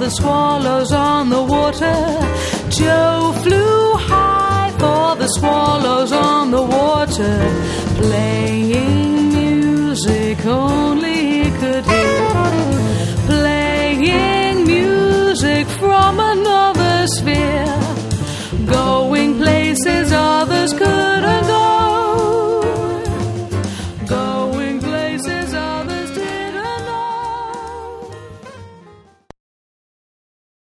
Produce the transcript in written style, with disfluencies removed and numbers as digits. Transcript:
the swallows on the water. Joe flew high for the swallows on the water, playing music only he could hear, playing music from another sphere.